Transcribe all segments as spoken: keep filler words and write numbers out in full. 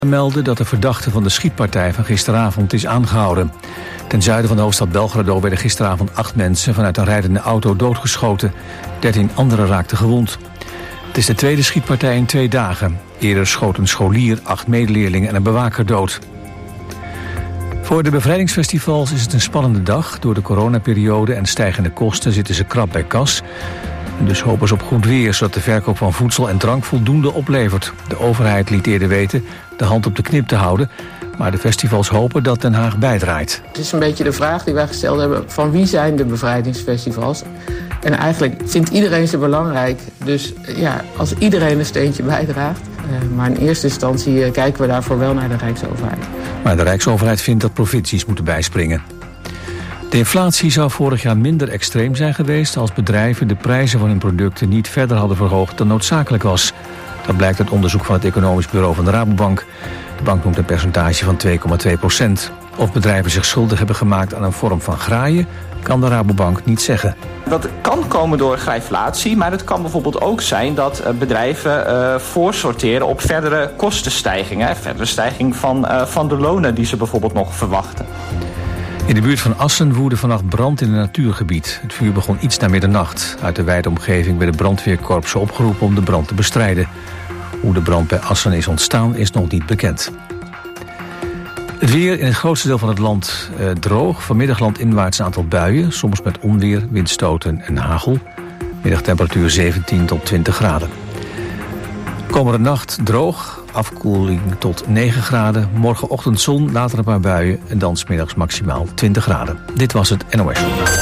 melden dat de verdachte van de schietpartij van gisteravond is aangehouden. Ten zuiden van de hoofdstad Belgrado werden gisteravond acht mensen vanuit een rijdende auto doodgeschoten. dertien anderen raakten gewond. Het is de tweede schietpartij in twee dagen. Eerder schoot een scholier, acht medeleerlingen en een bewaker dood. Voor de bevrijdingsfestivals is het een spannende dag. Door de coronaperiode en stijgende kosten zitten ze krap bij kas. En dus hopen ze op goed weer, zodat de verkoop van voedsel en drank voldoende oplevert. De overheid liet eerder weten de hand op de knip te houden. Maar de festivals hopen dat Den Haag bijdraait. Het is een beetje de vraag die wij gesteld hebben: van wie zijn de bevrijdingsfestivals? En eigenlijk vindt iedereen ze belangrijk. Dus ja, als iedereen een steentje bijdraagt. Uh, maar in eerste instantie uh, kijken we daarvoor wel naar de Rijksoverheid. Maar de Rijksoverheid vindt dat provincies moeten bijspringen. De inflatie zou vorig jaar minder extreem zijn geweest als bedrijven de prijzen van hun producten niet verder hadden verhoogd dan noodzakelijk was. Dat blijkt uit onderzoek van het Economisch Bureau van de Rabobank. De bank noemt een percentage van twee komma twee procent. Of bedrijven zich schuldig hebben gemaakt aan een vorm van graaien, kan de Rabobank niet zeggen. Dat kan komen door grijflatie, maar het kan bijvoorbeeld ook zijn dat bedrijven uh, voorsorteren op verdere kostenstijgingen. Verdere stijging van, uh, van de lonen die ze bijvoorbeeld nog verwachten. In de buurt van Assen woedde vannacht brand in een natuurgebied. Het vuur begon iets na middernacht. Uit de wijde omgeving werden brandweerkorpsen opgeroepen om de brand te bestrijden. Hoe de brand bij Assen is ontstaan is nog niet bekend. Het weer in het grootste deel van het land eh, droog. Vanmiddag landinwaarts een aantal buien, soms met onweer, windstoten en hagel. Middagtemperatuur zeventien tot twintig graden. Komende nacht droog, afkoeling tot negen graden. Morgenochtend zon, later een paar buien en dan 's middags maximaal twintig graden. Dit was het N O S.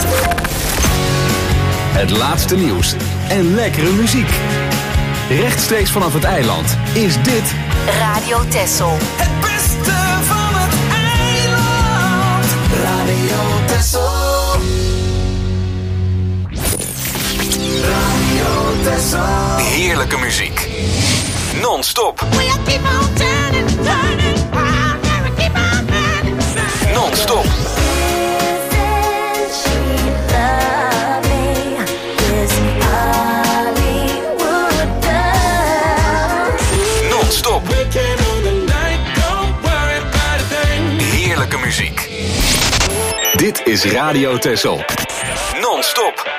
Het laatste nieuws en lekkere muziek. Rechtstreeks vanaf het eiland is dit Radio Texel. Het beste van het eiland. Radio Texel. Radio Texel. heerlijke muziek. Non-stop. Non-stop. Non-stop. Heerlijke muziek. Dit is Radio Texel. Non-stop.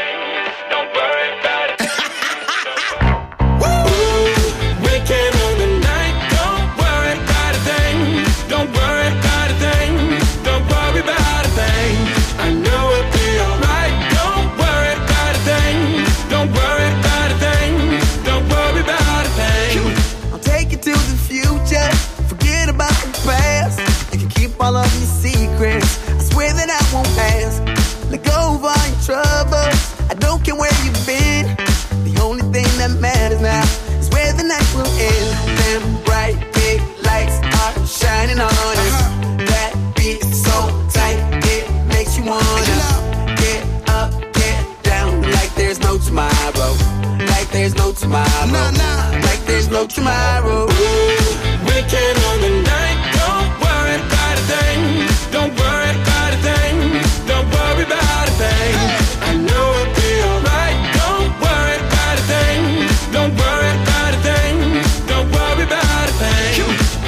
All of your secrets, I swear that I won't ask. Let go of all your troubles, I don't care where you've been. The only thing that matters now is where the night will end. Them bright big lights are shining on us. That beat is so tight, it makes you wanna get up, get down, like there's no tomorrow. Like there's no tomorrow. Like there's no tomorrow. Weekend on the night, don't worry about a thing. Don't worry about a thing. Don't worry about a thing. I know it'll be alright. Don't worry about a thing. Don't worry about a thing. Don't worry about a thing.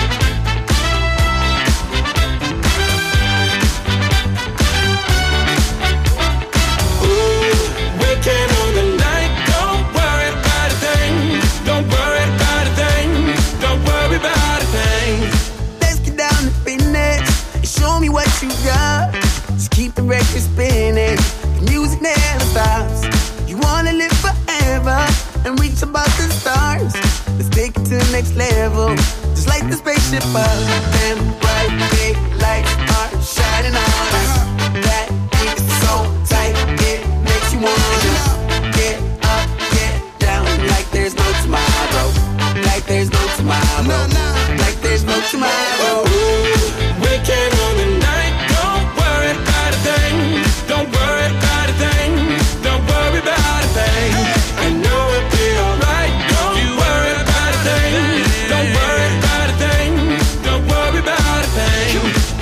Ooh, weekend on the night. Don't worry about a thing. Don't worry about a thing. Don't worry about a thing. Let's get down to business and show me what you got. Just keep the record spinning, the music never stops. You wanna live forever and reach above the stars. Let's take it to the next level, just like the spaceship up. Them bright big lights are shining on us. That beat is so tight, it makes you wanna get up, get down, like there's no tomorrow. Like there's no tomorrow. Like there's no tomorrow. Weekend on the night, don't worry about a thing. Don't worry about a thing. Don't worry about a thing. I know it'll be alright. Don't you worry about a thing. Don't worry about a thing. Don't worry about a thing.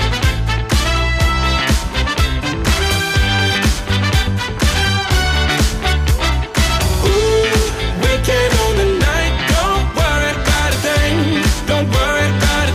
Ooh, weekend on the night, don't worry about a thing. Don't worry about a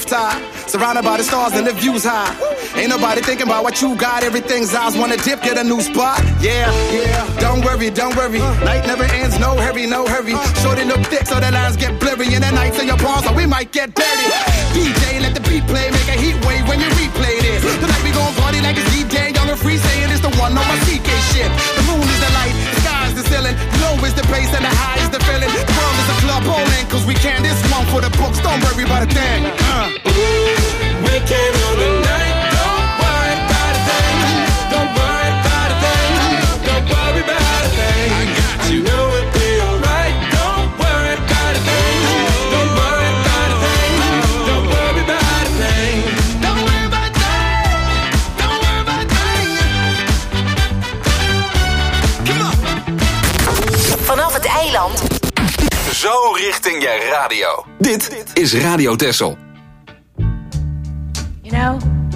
rooftop, surrounded by the stars and the views high. Ain't nobody thinking about what you got. Everything's eyes. Wanna dip, get a new spot. Yeah, yeah. Don't worry, don't worry. Night never ends. No hurry, no hurry. Shorty look thick, so the lines get blurry. And the nights in your palms, so we might get dirty. D J, let the beat play, make a heat wave when you replay this. Tonight we gon' party like it's D-Day. Young and free, saying it's the one on my C K shit. The moon is the light, the sky is the ceiling. Low is the bass and the high is the feeling. The world is a club bowling, cause we can. This one for the books, don't worry about a thing. Uh. We came on the night. Don't worry about a thing. Don't worry about a thing. Don't worry about a thing. I got you. You know it'll be alright. Don't worry about a thing. Don't worry about a thing. Don't worry about a thing. Don't worry about a thing. Don't worry about a thing. Come on. Vanaf het eiland. Zo richting je radio. Dit is Radio Texel. You know,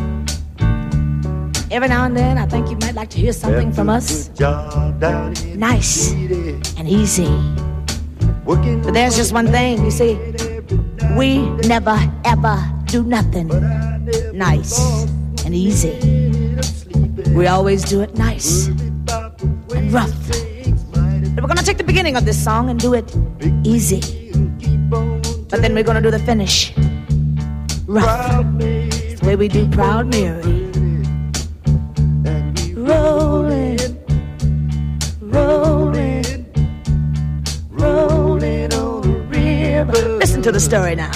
every now and then I think you might like to hear something from us. Nice and easy. But there's just one thing, you see. We never ever do nothing nice and easy. We always do it nice and rough. But we're gonna take the beginning of this song and do it easy. But then we're gonna do the finish rough. It's the way we do Proud Mary. Rolling, rolling, rolling on the river. Listen to the story now.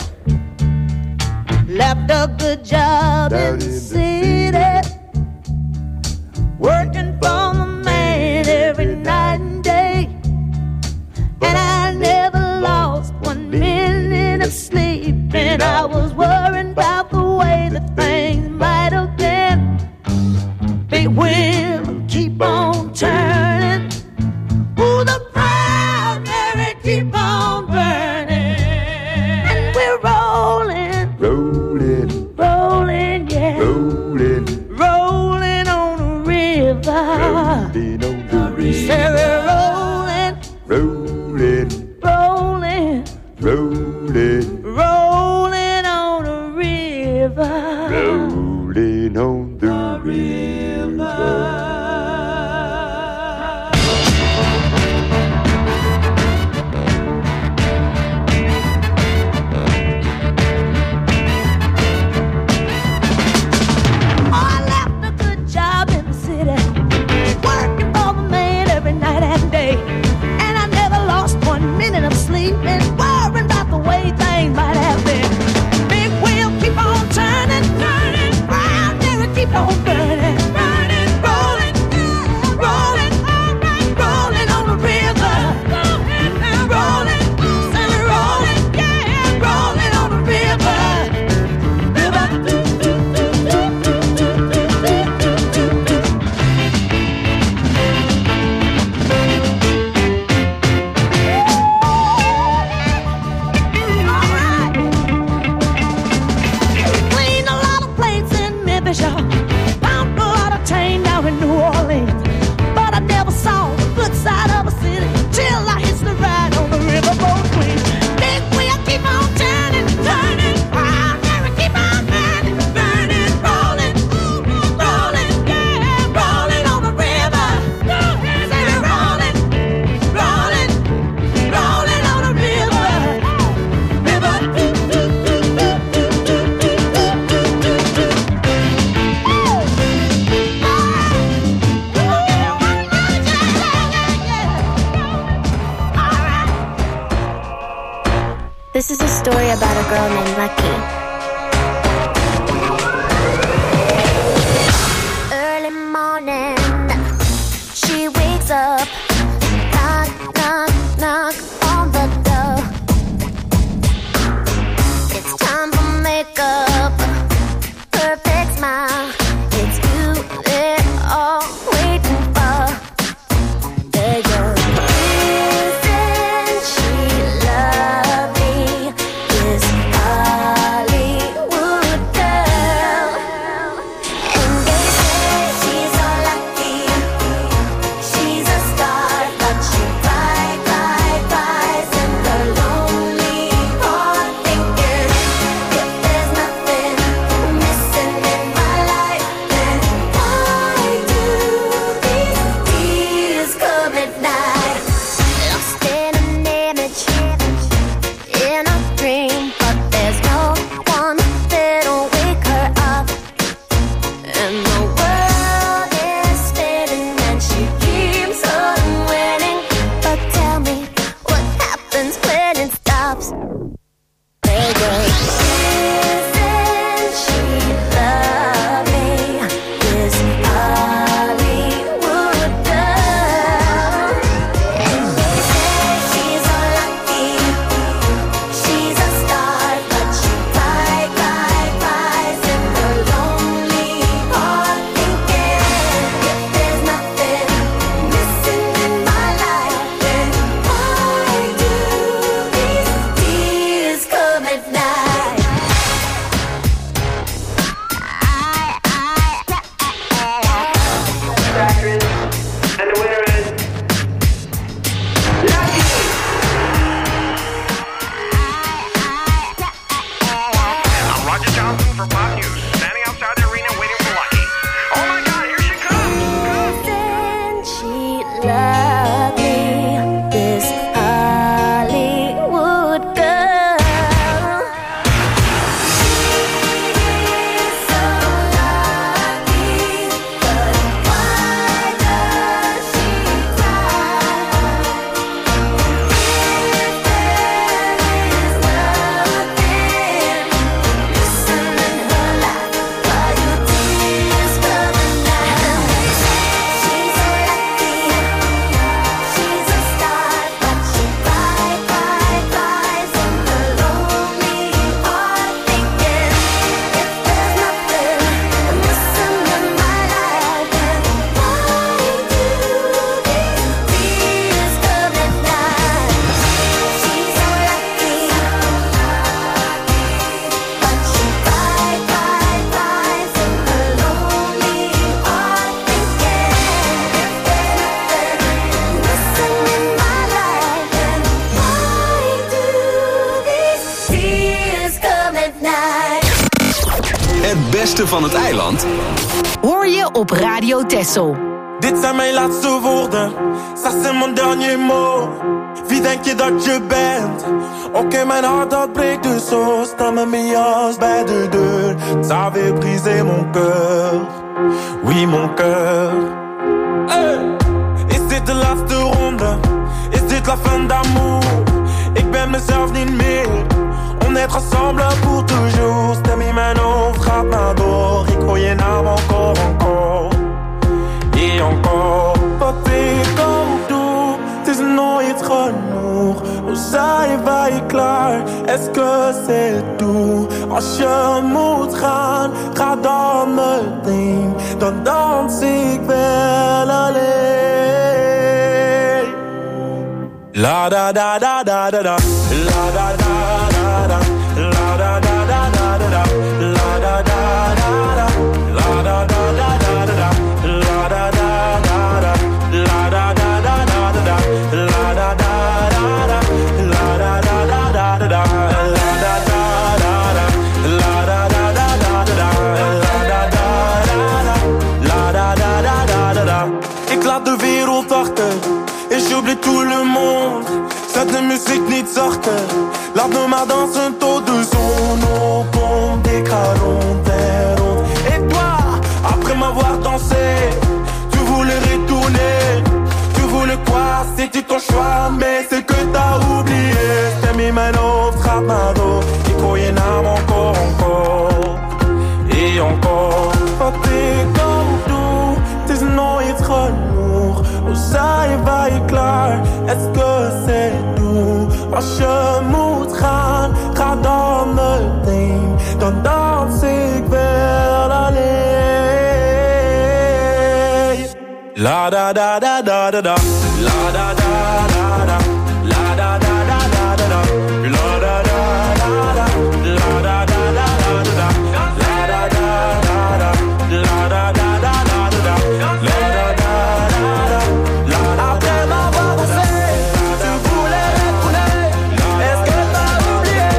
Left a good job in the city, working for the man every night and day. And I never lost one minute of sleep. And I was worried about the way that things might have been. Big wheel keep on turning. Ooh, the Proud Mary keep on burning. And we're rolling, rolling, rolling, yeah, rolling, rolling on the river. Rolling on the river. Say we're rolling, rolling, rolling, rolling, rolling on the river. Rolling on the river. This is a story about a girl named Lucky. Early morning, she wakes up, knock, knock, knock on the door. It's time for makeup, perfect smile. It's you they're all waiting for. There you go. Isn't she lovely? Is Holly Het beste van het eiland hoor je op Radio Texel. Dit zijn mijn laatste woorden, ça c'est mon dernier mot. Wie denk je dat je bent? Oké, okay, mijn hart dat breekt dus zo. Sta met mijn jas bij de deur. Ça avait brisé mon cœur. Oui, mon cœur. Hey! Is dit de laatste ronde? Is dit la fin d'amour? Ik ben mezelf niet meer. On est ensemble pour toujours. Stem in mijn hoofd gaat maar door. Ik hoor je naam encore, encore. Et encore. Wat ik ook doe, het is nooit genoeg. Hoe zijn wij klaar? Est-ce que c'est tout? Als je moet gaan, ga dan meteen. Dan dans ik wel alleen. La da da da da da da. La da da da da. La da da da da da. La da da da da. La da da da da da. La da da da da. La da da da da da. La da da da da. La da da da da da. La da da da da. La da da da da da. La da da da da. La da da da da da. Ik laat de wereld achter. Et j'oublie tout le monde. Zet de muziek niet zachter. Laat me maar dansen tot de zon opkomt. Ik ga rond en rond. Et toi, après m'avoir dansé, tu voulais retourner. Tu voulais quoi? C'était ton choix, mais c'est que t'as oublié. Stem in mijn hoofd gaat maar door. Ik hoor je naam encore, encore. Et encore. Wat ik ook doe, het is nooit genoeg. Hoe zijn wij klaar? Est-ce que c'est tout? Als je moet gaan, ga dan meteen. Dan dans ik wel alleen. La da da da da da da. La da da da da. La da da da da da. La da da da da. La da da da da da. La da da da da. La da da da da da. La da da da da. Après m'avoir dansé, tu voulais retourner. Est-ce que t'as oublié?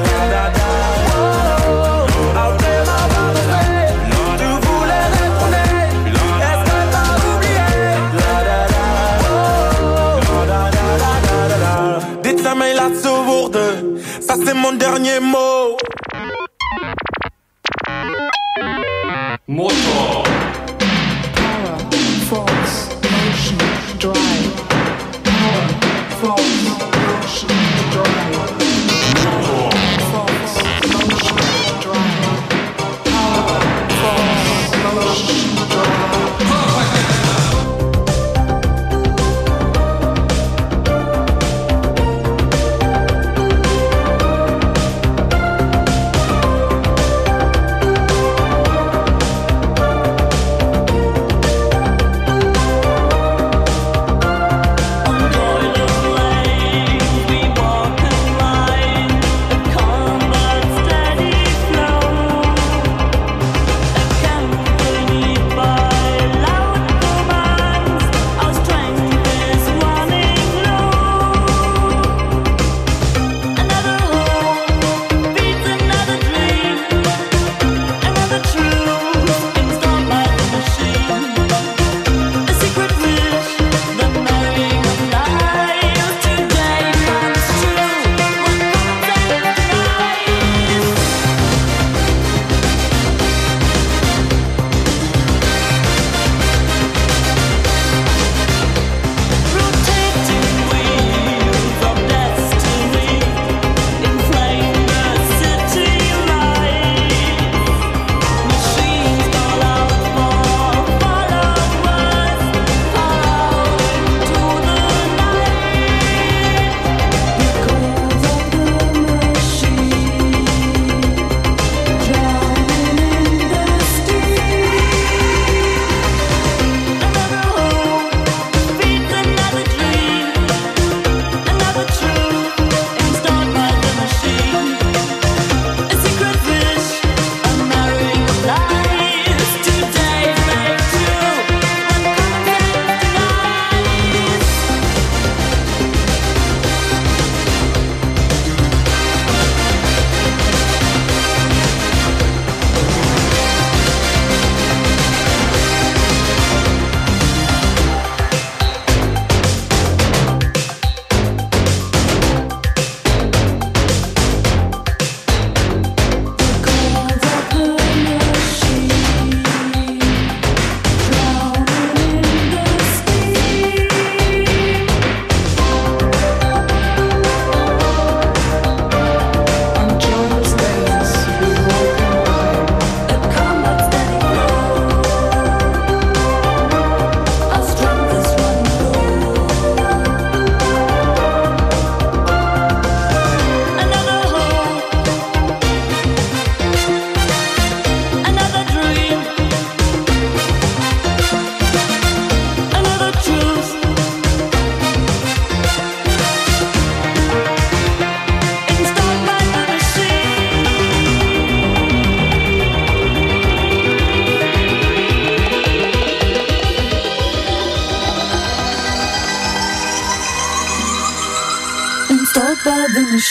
Après m'avoir dansé, tu voulais retourner. Est-ce que t'as oublié? Dit zijn mijn laatste woorden, ça c'est mon dernier mot. Motor. Power, force, motion, drive. Power, force, motion, drive. Power, force, motion, drive. Power, force, motion, drive.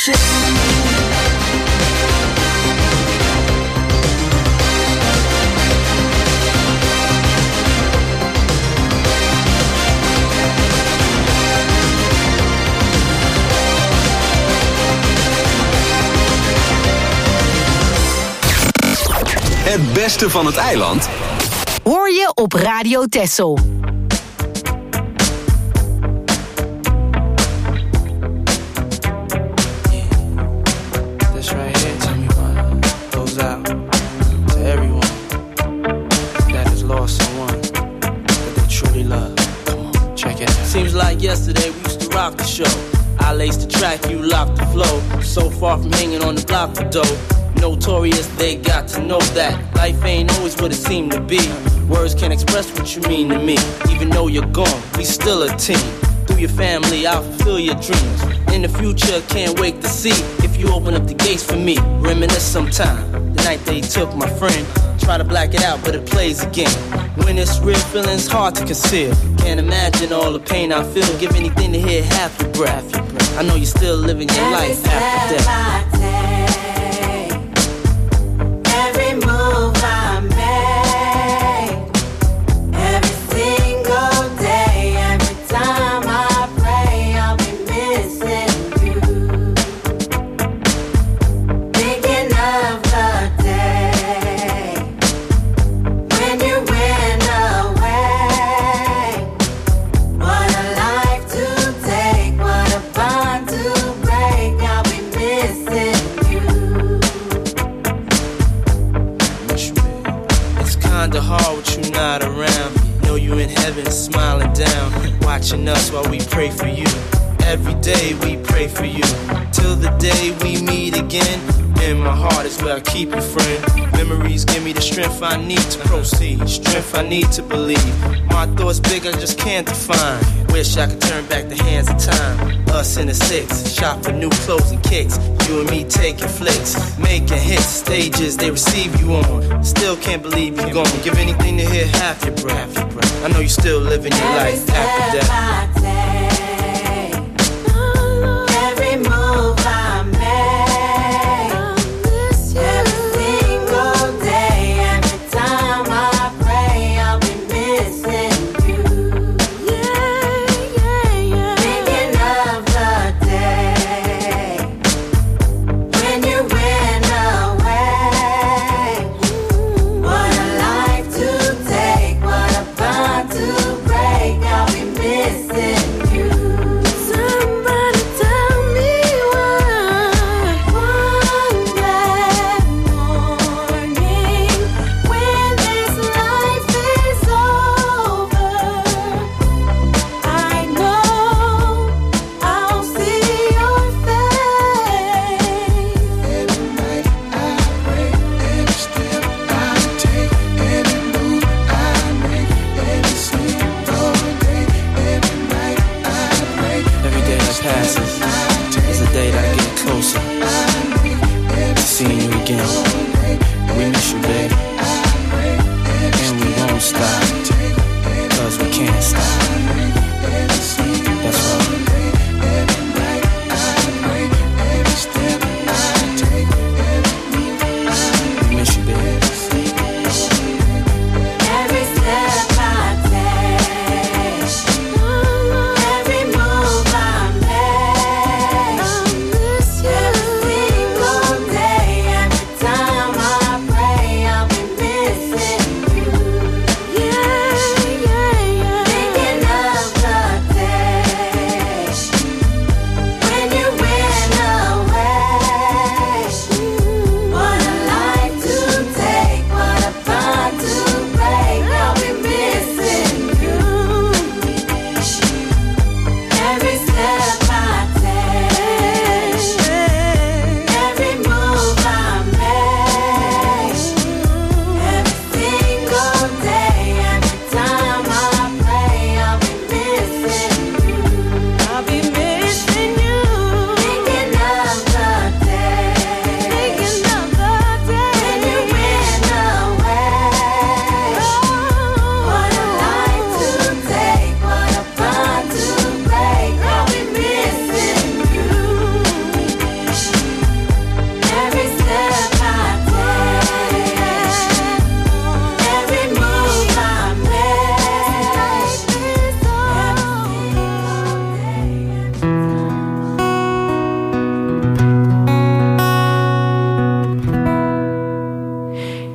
shit. Het beste van het eiland hoor je op Radio Texel. Seems like yesterday we used to rock the show. I laced the track, you locked the flow. So far from hanging on the block for dough. Notorious, they got to know that life ain't always what it seemed to be. Words can't express what you mean to me. Even though you're gone, we still a team. Through your family, I'll fulfill your dreams. In the future, can't wait to see if you open up the gates for me. Reminisce sometime, the night they took my friend. Try to black it out, but it plays again. When it's real, feeling's hard to conceal. Can't imagine all the pain I feel. Give anything to hear half your breath. I know you're still living your life after death. Every move I make, every single day, every time I pray, I'll be missing you. Thinking of the day when you went away. What a life to take, what a bond to break. I'll be missing you. It's kinda hard with you not around. Know you in heaven smiling down, watching us while we pray for you. Every day we pray for you, till the day we meet again. In my heart is where I keep you, friend. Memories give me the strength I need to proceed, strength I need to believe. My thoughts big, I just can't define. Wish I could turn back the hands of time. Us in the six, shop for new clothes and kicks. You and me taking flicks, making hits, stages they receive you on. Still can't believe you're gone. Give anything to hear half your breath. I know you're still living your life after death. Every move I make, every single day, every time I pray, I'll be missing you. Thinking of the day when you went away. What a life to take, what a bond to break. I'll be missing you.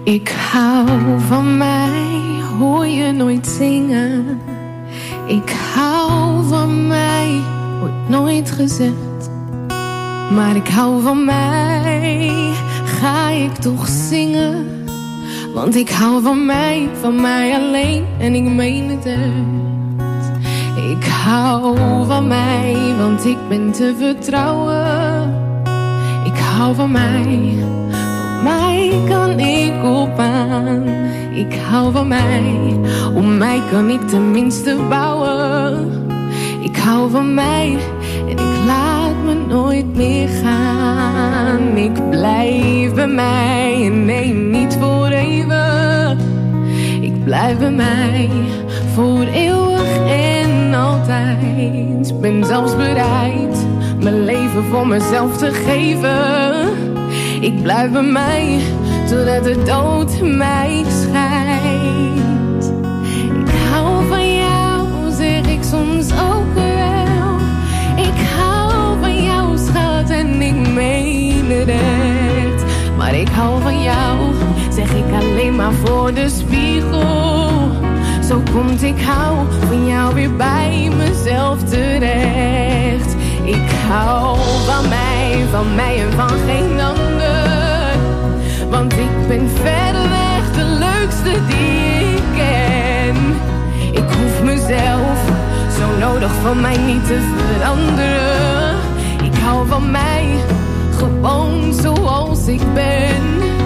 Ik hou van mij, hoor je nooit zingen. Ik hou van mij, wordt nooit gezegd. Maar ik hou van mij, ga ik toch zingen. Want ik hou van mij, van mij alleen en ik meen het echt. Ik hou van mij, want ik ben te vertrouwen. Ik hou van mij, van mij kan ik op aan. Ik hou van mij, om mij kan ik tenminste bouwen. Ik hou van mij en ik laat me nooit meer gaan. Ik blijf bij mij en nee, niet voor even. Ik blijf bij mij voor eeuwig en altijd. Ben zelfs bereid mijn leven voor mezelf te geven. Ik blijf bij mij totdat de dood mij scheidt. Ik hou van jou, zeg ik soms ook wel. Ik hou van jou, schat, en ik meen het echt. Maar ik hou van jou, zeg ik alleen maar voor de spiegel. Zo komt ik hou van jou weer bij mezelf terecht. Ik hou van mij, van mij en van geen ander. Want ik ben verreweg de leukste die ik ken. Ik hoef mezelf zo nodig van mij niet te veranderen. Ik hou van mij, gewoon zoals ik ben.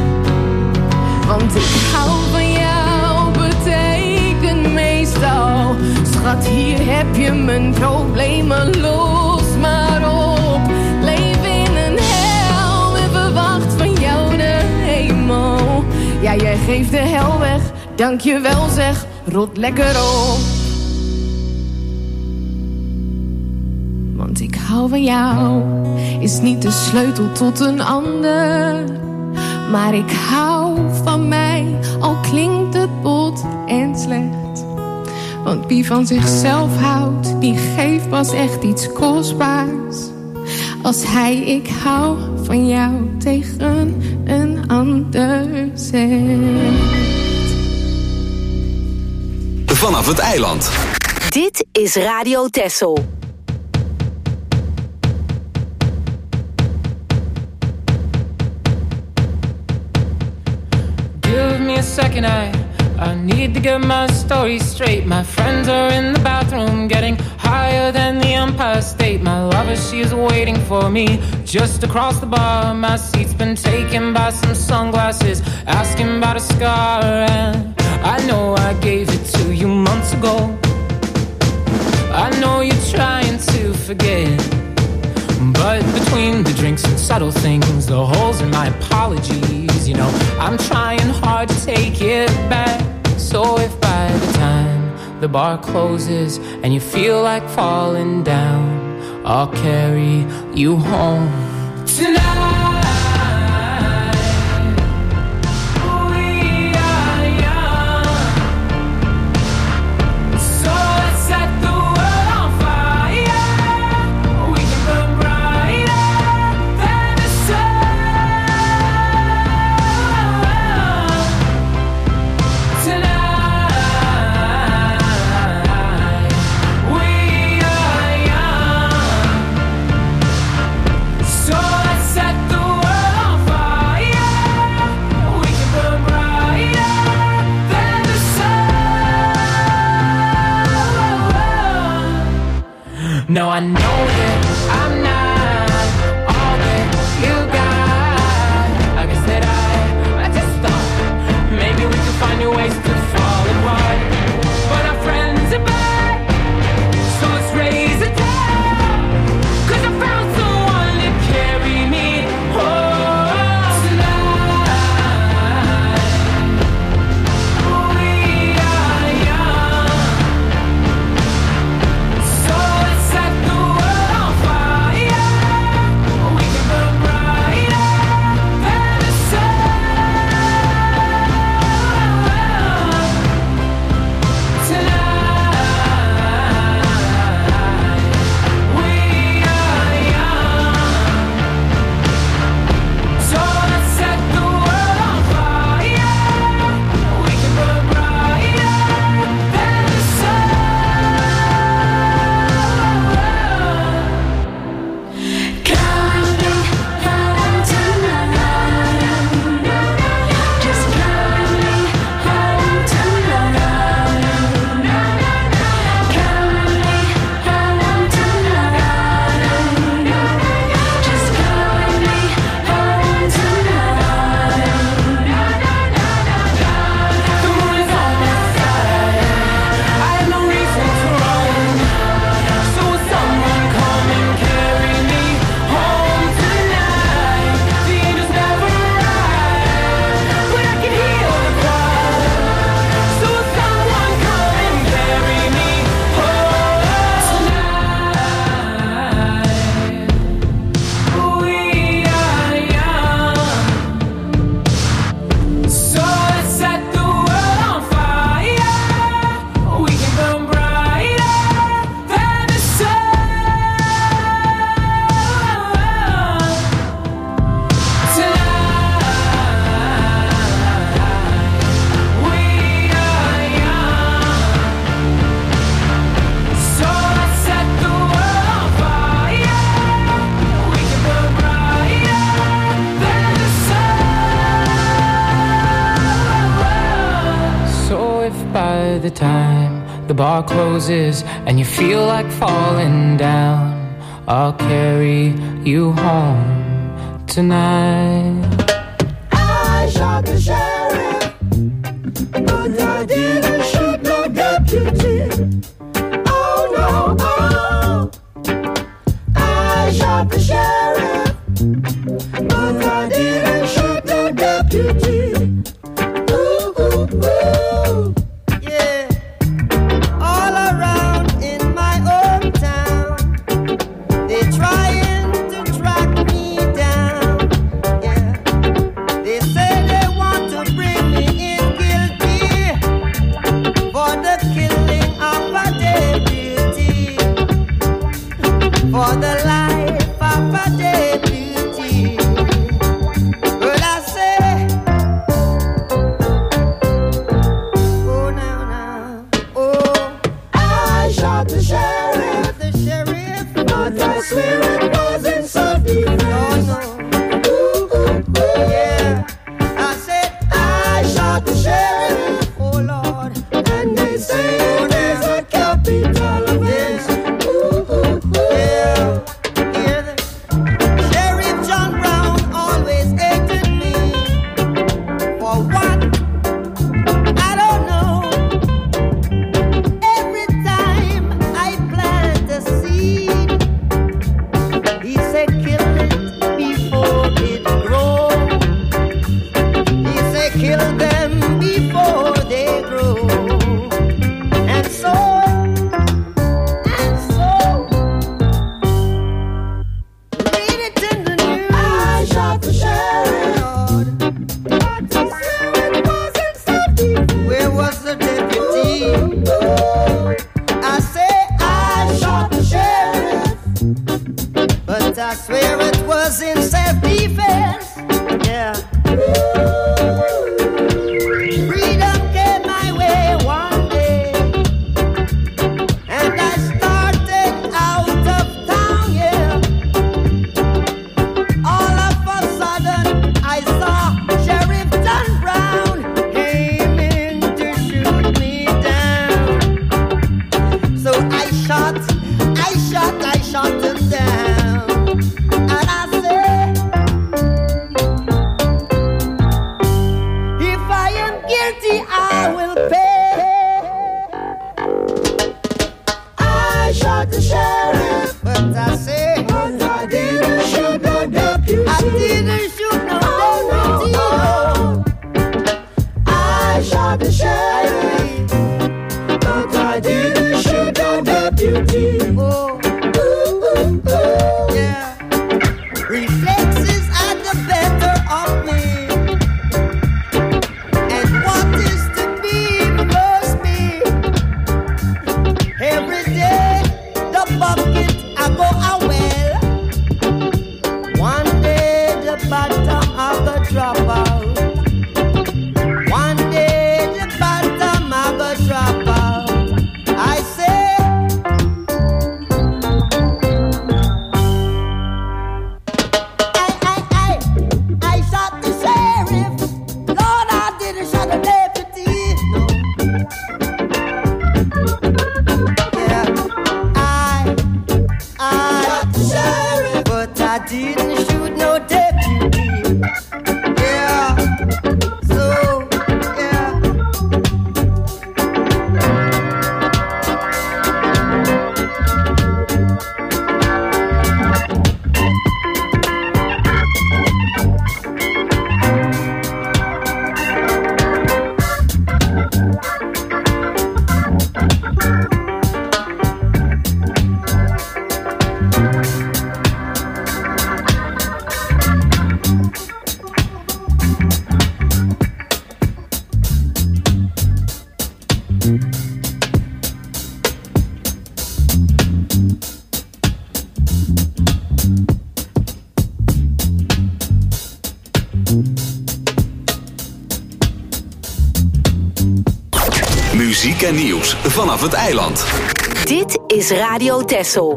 Want ik hou van jou, betekent meestal. Schat, hier heb je mijn problemen, los maar op. Leef in een hel en verwacht van jou de hemel. Ja, jij geeft de hel weg, dank je wel zeg, rot lekker op. Want ik hou van jou, is niet de sleutel tot een ander. Maar ik hou van mij, al klinkt het bot en slecht. Want wie van zichzelf houdt, die geeft pas echt iets kostbaars. Als hij ik hou van jou tegen een ander zegt. Vanaf het eiland. Dit is Radio Texel. Give me a second, I, I need to get my story straight. My friends are in the bathroom getting higher than the Empire State. My lover, she is waiting for me just across the bar. My seat's been taken by some sunglasses, asking about a scar. And I know I gave it to you months ago. I know you're trying to forget, but between the drinks and subtle things, the holes in my apologies, you know, I'm trying hard to take it back. So if by the time the bar closes and you feel like falling down, I'll carry you home tonight. No, I know that I'm not all that you got. I guess that I, I just thought maybe we could find new ways to fall apart. But our friends are back, so let's raise it down. Cause I found someone to carry me home tonight. We are young, so let's set the world on fire. the time the bar closes and you feel like falling down, I'll carry you home tonight. I shot the sheriff, but I didn't shoot no deputy. Oh no, oh. I shot the sheriff, but I didn't shoot no deputy. Ooh, ooh, ooh. Yeah, all around in my hometown, they trying to track me down. Yeah, they say they want to bring me in guilty for the killing of a deputy, for the life of a deputy. But I say, oh now now, oh, I shot the sheriff, the sheriff, but I swear it wasn't self-defense. oh Ooh, ooh, ooh. no, yeah, I said, I shot the sheriff, oh Lord, and they say there's a capital offense. Ooh, ooh, ooh. yeah, hear the Sheriff John Brown always hated me for what? I don't know. Every time I plant a seed, he said kill it before it grows. He said kill them before they grow. And so, and so, read it in the news. I shot the sheriff, Lord, but I swear it wasn't self-defense. where was the deputy? I say I Shot the sheriff, but I swear it was in self-defense. Yeah. Freedom came my way one day, and I started out of town, yeah. All of a sudden, I saw Sheriff John Brown aiming to shoot me down. So I shot, I shot, I shot him down. And I said, if I am guilty, I will pay. I shot the sheriff, But I say, but I didn't shoot no deputy. I didn't shoot no Oh, deputy. no, oh. I shot the sheriff, but I didn't shoot no deputy. Oh, Ooh, ooh, ooh. yeah. Reflexes are the better of me. And what is to be must be. Every day, the bucket I go a well. One day, the bottom I go drop out. One day, the bottom I go drop out. I say, I, I, I, I shot the sheriff. Lord, I didn't shot the deputy. No. Yeah, I, I Shot the sheriff, but I didn't shoot no deputy. Yeah, so, yeah. Muziek en nieuws vanaf het eiland. Dit is Radio Texel.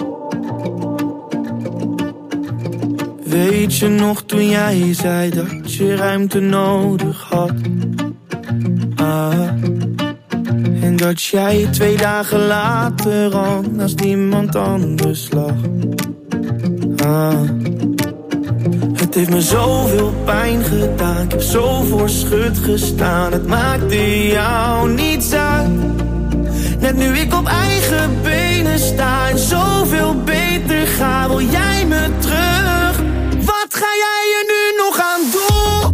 Weet je nog toen jij zei dat je ruimte nodig had? Ah, dat jij twee dagen later al naast iemand anders lag. Ah. Het heeft me zoveel pijn gedaan, ik heb zo voor schut gestaan. Het maakte jou niets uit. Net nu ik op eigen benen sta en zoveel beter ga, wil jij me terug? Wat ga jij er nu nog aan doen?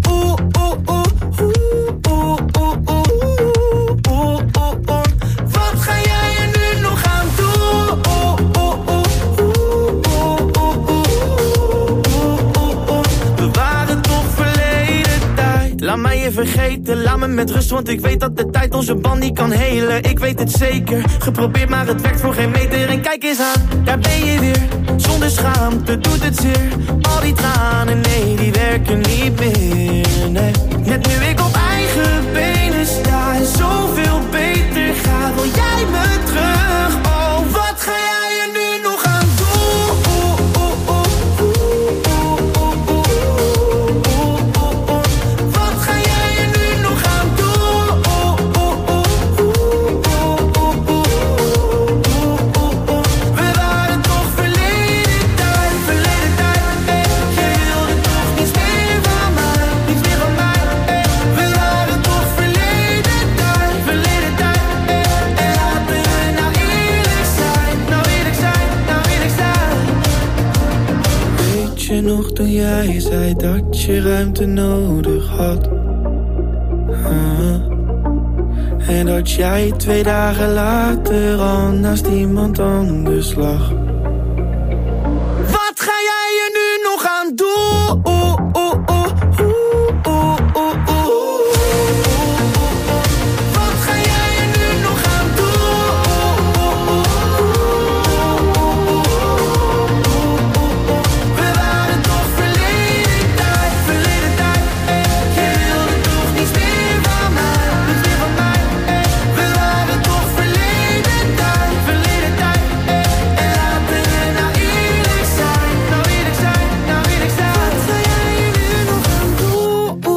Wat ga jij er nu nog aan doen? We waren toch verleden tijd. Laat mij je vergeten, laat me met rust, want ik weet dat de tijd onze band niet kan helen. Ik weet het zeker, geprobeerd maar het werkt voor geen meter. En kijk eens aan, daar ben je weer, zonder schaamte doet het zeer. Al die tranen, nee, die werken niet meer, nee. Net nu ik op eigen benen sta en zoveel beter ga, wil jij me terug? Oh, wat ga jij er nu nog aan doen? Wat ga jij er nu nog aan doen? We waren toch verleden tijd, verleden tijd, eh. Jij wilde toch niets meer van mij, niets meer van mij, eh. We waren toch verleden tijd, verleden tijd, eh. En laten we nou eerlijk zijn, nou eerlijk zijn, nou eerlijk zijn. Weet je nog toen jij zei dat je ruimte nodig had? Ah. En dat jij twee dagen later al naast iemand anders lag. Wat ga jij er nu nog aan doen? Wat ga jij er nu nog aan doen? We waren toch verleden tijd, verleden tijd, eh. Jij wilde toch niets meer van mij, niets meer van mij, eh. We waren toch verleden tijd, verleden tijd, eh. En laten we nou eerlijk zijn, nou eerlijk zijn, nou eerlijk zijn. Wat ga jij er nu nog aan doen?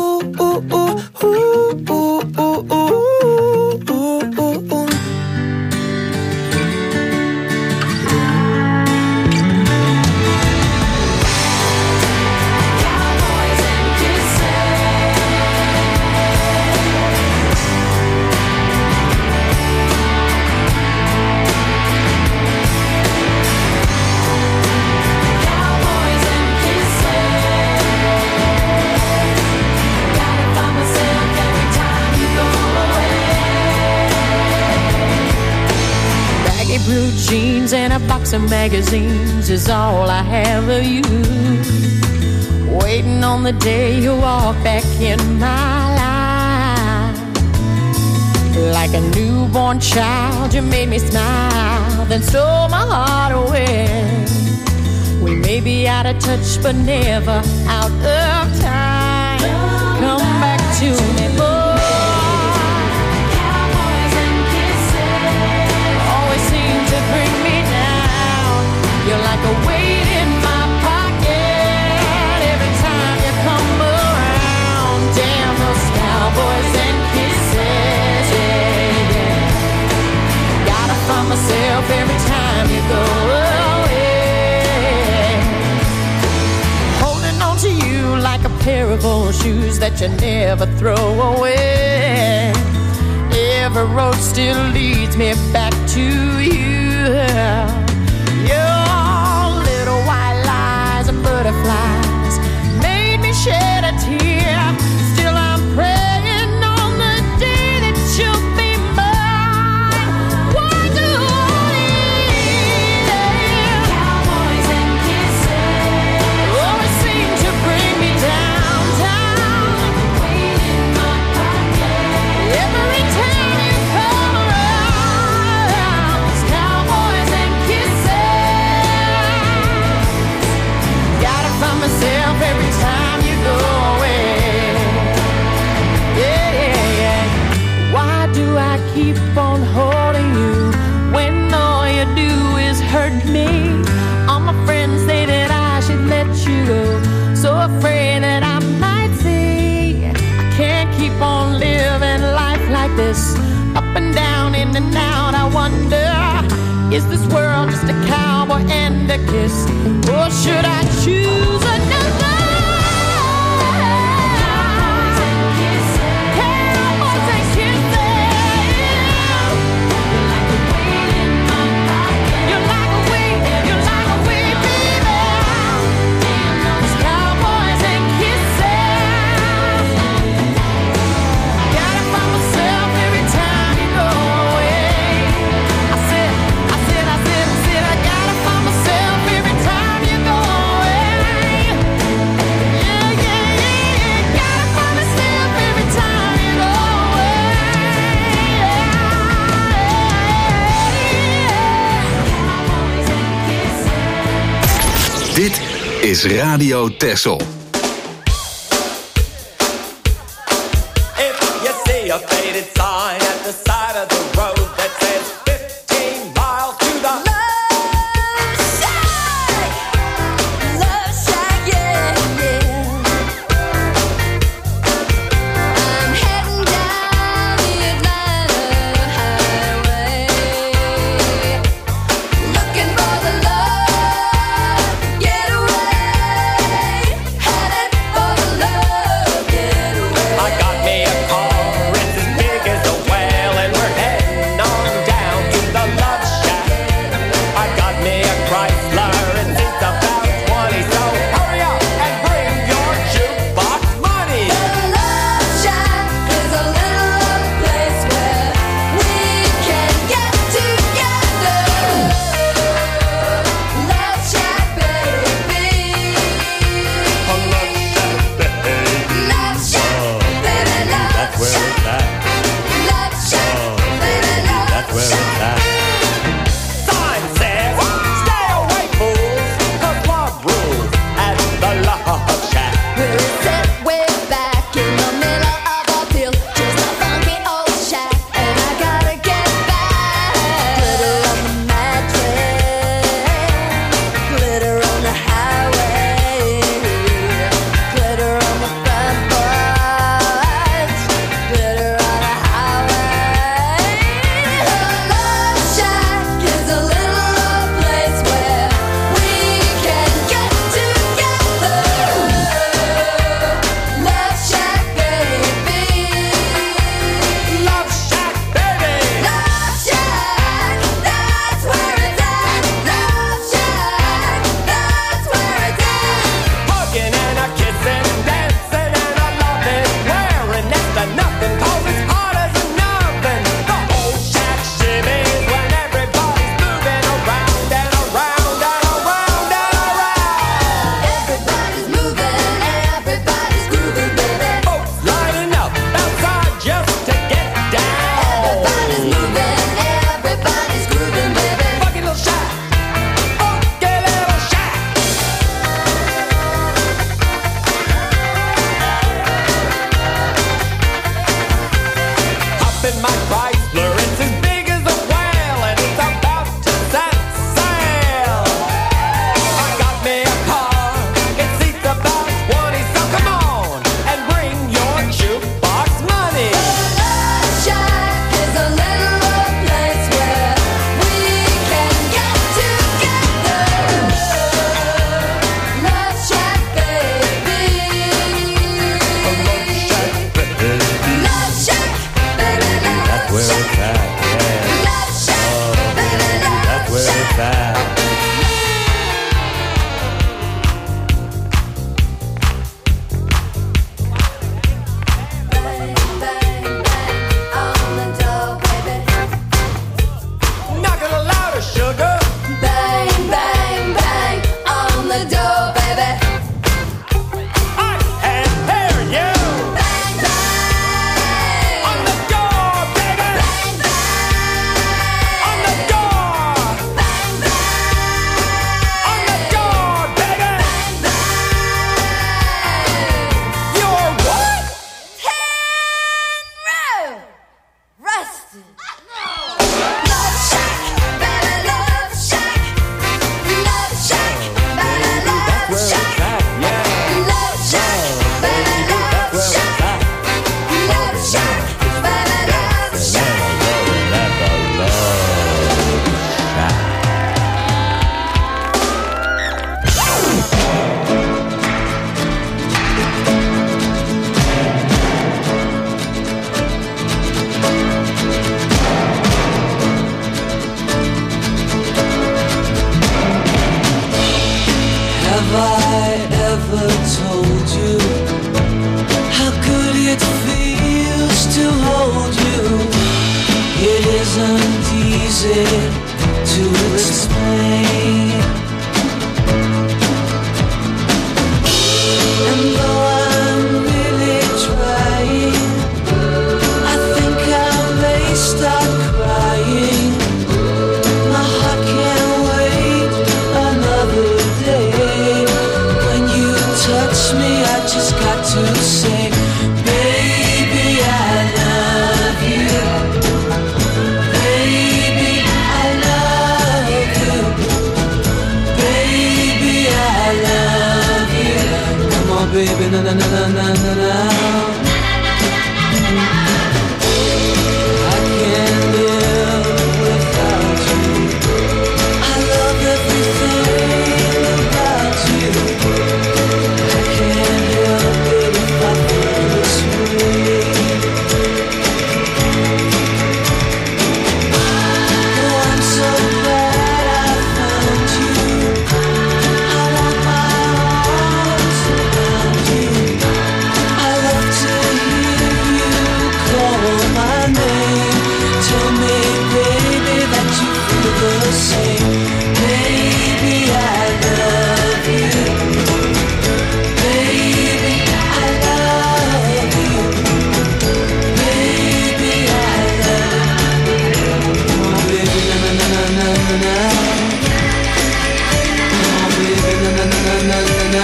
Baggy blue jeans and a box of magazines is all I have of you. Waiting on the day you walk back in my life. Like a newborn child, you made me smile, then stole my heart away. We may be out of touch, but never out of time. Come back to me, boy. Bring me down. You're like a weight in my pocket every time you come around. Damn those cowboys and kisses, yeah, yeah. Gotta find myself every time you go away. Holding on to you like a pair of old shoes that you never throw away. Every road still leads me back to you. Your little white lies and butterflies made me shed a tear. Still I'm praying on the day that you'll be mine. Why do I need them? Cowboys and kisses always seem to bring me down, down. Weight in my pocket every time you come around. Those cowboys and this up and down, in and out. I wonder, is this world just a cowboy and a kiss? Or should I choose another? Dit is Radio Texel. If you see a faded sign at the side of the road that says fifteen miles to the Love Shack, Love Shack, yeah, yeah. I'm heading down the Atlanta highway, looking for the love getaway, headed for the love getaway. I got me a car, it's as big as a whale, and we're heading it to explain. And though I'm really trying, I think I may start crying. My heart can't wait another day. When you touch me, I just got to say, baby, I love you. Baby, I love you. Baby, I love you. Come on, baby, na na na na na na na. I can't live without you. I love everything about you. I can't help it if I feel this way. Oh, I'm so glad I found you. I want my arms around you. I love to hear you call my name. Tell me, baby, that you feel the same. Baby, I love you. Baby, I love you. Baby, I love you. Come on, baby, na na na na na na. Come on, baby, na na na na na na.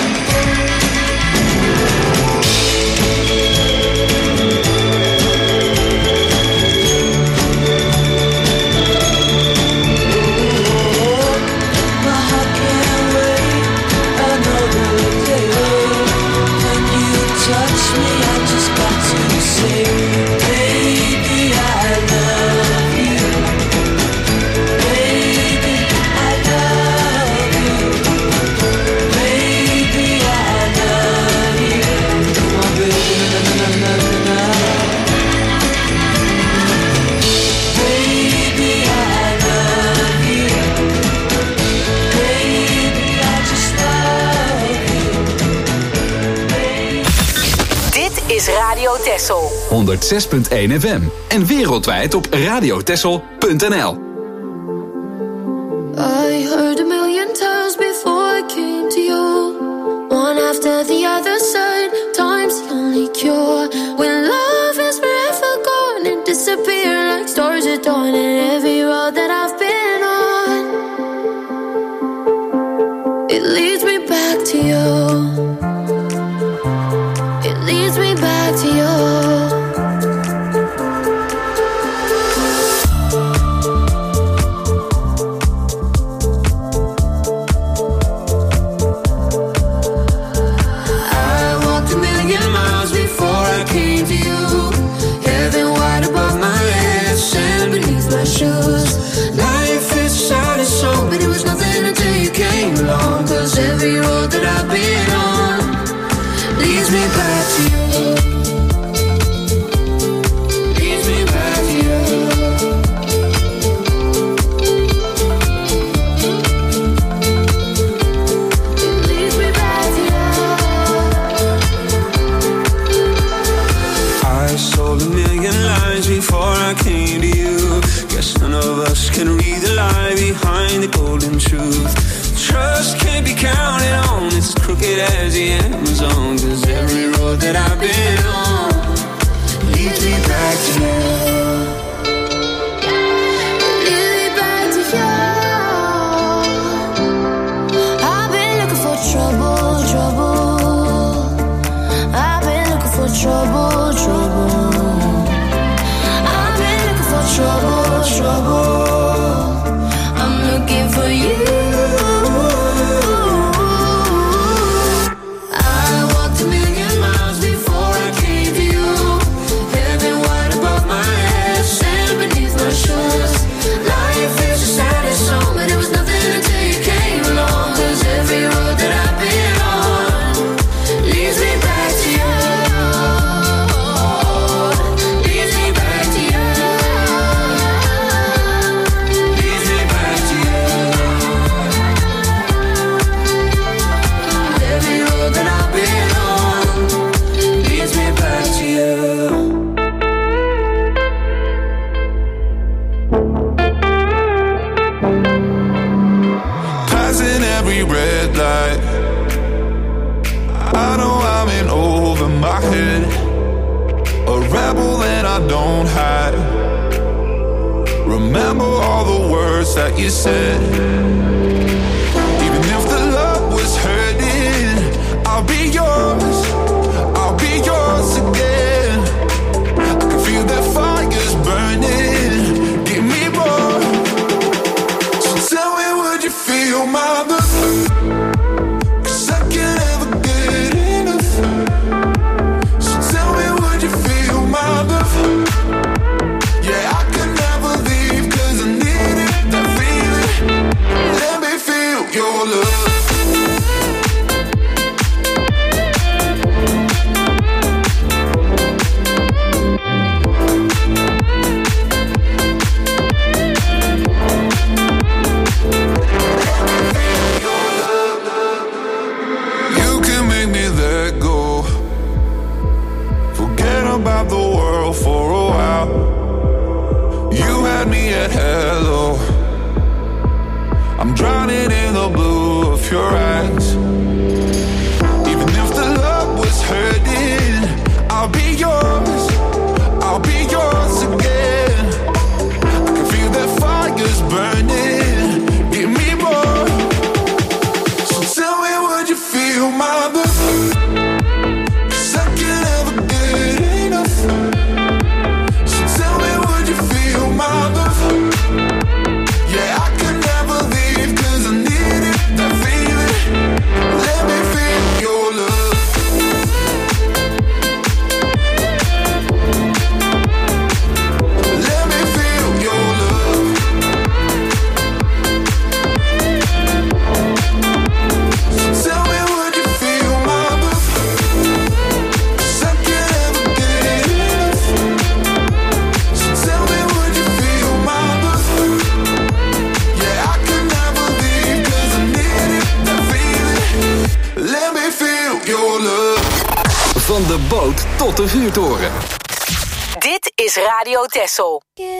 My heart can't wait another day. When you touch me, I just got to say, baby, I love you. Baby, I love you. Baby, I love you. Come on, baby, na na na na na na. Baby, I love you. Baby, I just love you. Dit is Radio Texel. honderdzes punt één F M en wereldwijd op radiotessel punt n l. I heard a million times before I came to you. One after the other said, time's the only cure. When love is forever gone and disappear like stars at dawn. And every road that I've been on, it leads me back to you. It leads me back to you. I walked a million miles before I came to you. Heaven wide above my head, sand beneath my shoes. Life is sad and so, but it was nothing until you came along. Cause every road that I've been on leads me back to you. Leads me back to you. Leads me back to you. I sold a million lies before I came to you. Guess none of us can read the lie behind the golden truth. Trust can't be counted on, it's as crooked as the Amazon. Cause every road that I've been on leads me back to you. Lead me back to you. I've been looking for trouble, trouble. I've been looking for trouble, trouble. I've been looking for trouble, trouble. I'm looking for you. I walked a million miles before I came my head. A rebel that I don't hide. Remember all the words that you said. Even if the love was hurting, I'll be yours, I'll be yours again. I can feel that fire's burning, give me more. So tell me, would you feel my love? Cause I can't ever get enough. So tell me, would you feel my love? Yeah, I can never leave cause I need it, that feeling. Let me feel your love. About the world for a while. You had me at hello. I'm drowning in the blue of your eyes. Even if the love was hurting, I'll be yours, I'll be yours again. I can feel that fire's burning, give me more. So tell me, would you feel my love? Cause I can't ever get enough. So tell me, would you feel my love? Yeah, I can never leave cause I need it, that feeling. Let me feel your love. Let me feel your love. So tell me, would you feel my love? Cause I can't ever get enough. So tell me, would you feel my love? Yeah, I can never leave cause I need it, that feeling. Let me feel your love. Van de boot tot de vuurtoren. Dit is Radio Texel.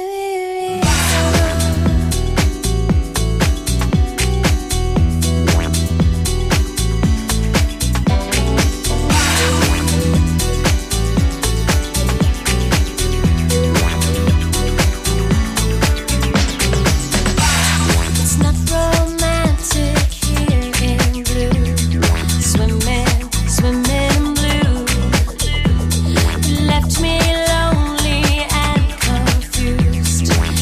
It's not romantic here in blue. Swimming, swimming in blue. You left me lonely and confused.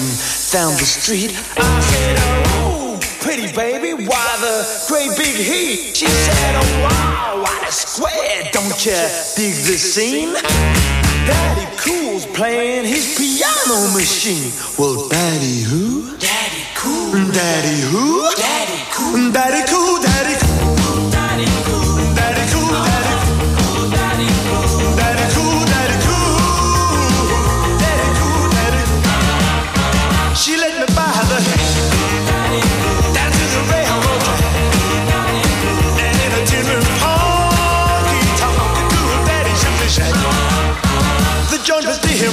down the street. I said, oh, pretty baby, why the great big heat? She said, oh, wow, what a square, don't you dig the scene? Daddy Cool's playing his piano machine. Well, Daddy who? Daddy Cool. Daddy who? Daddy Cool. Daddy Cool, Daddy Cool. Daddy Cool. Daddy Cool, Daddy Cool. Daddy Cool. Daddy Cool, Daddy Cool. Daddy Cool, Daddy Cool. She let me buy the down to the railroad and in a tin honky tonk cool daddy simply said the joint was dim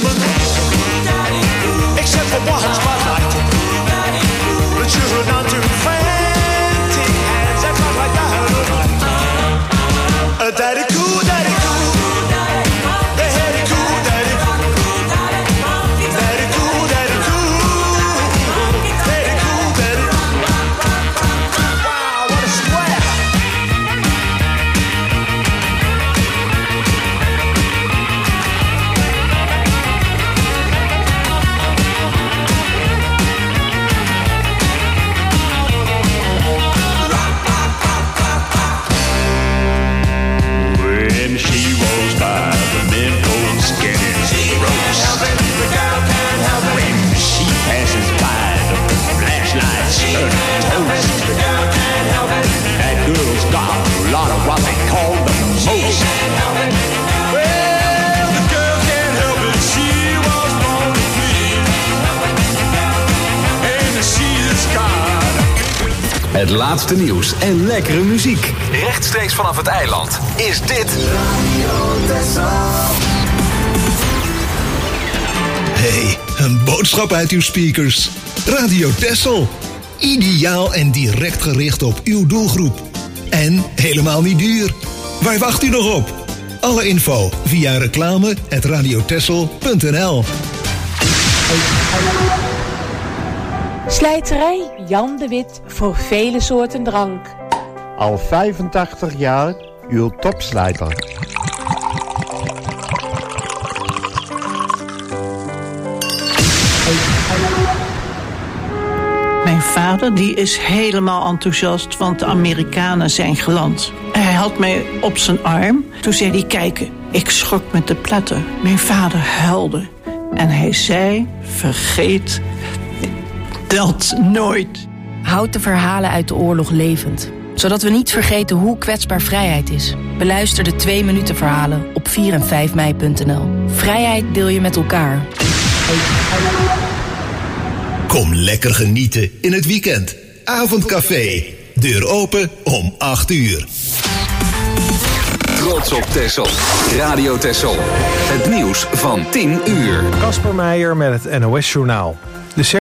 except for one spotlight. The children on two frantic hands that felt like that. A daddy cool, daddy cool. The daddy cool, daddy cool. Daddy cool, daddy cool. Daddy cool, daddy cool. Wow, what a square. When she rolls by the midpost getting roast. When she passes by the flashlights turning toast. That girl's got a lot of what they call the most. Well, the girl can't help it, she was born to flee. And she is God. Het laatste nieuws en lekkere muziek. Rechtstreeks vanaf het eiland is dit... Hey, een boodschap uit uw speakers. Radio Texel. Ideaal en direct gericht op uw doelgroep. En helemaal niet duur. Waar wacht u nog op? Alle info via reclame at radiotexel punt n l. Slijterij Jan de Wit voor vele soorten drank. Al vijfentachtig jaar uw topslijter. Mijn vader die is helemaal enthousiast, want de Amerikanen zijn geland. Hij had mij op zijn arm. Toen zei hij, kijken, ik schrok met de platter. Mijn vader huilde. En hij zei, vergeet dat nooit. Houd de verhalen uit de oorlog levend. Zodat we niet vergeten hoe kwetsbaar vrijheid is. Beluister de twee minuten verhalen op vier en vijf mei punt n l. Vrijheid deel je met elkaar. Kom lekker genieten in het weekend. Avondcafé. Deur open om acht uur. Trots op Texel. Radio Texel. Het nieuws van tien uur. Kasper Meijer met het N O S-journaal.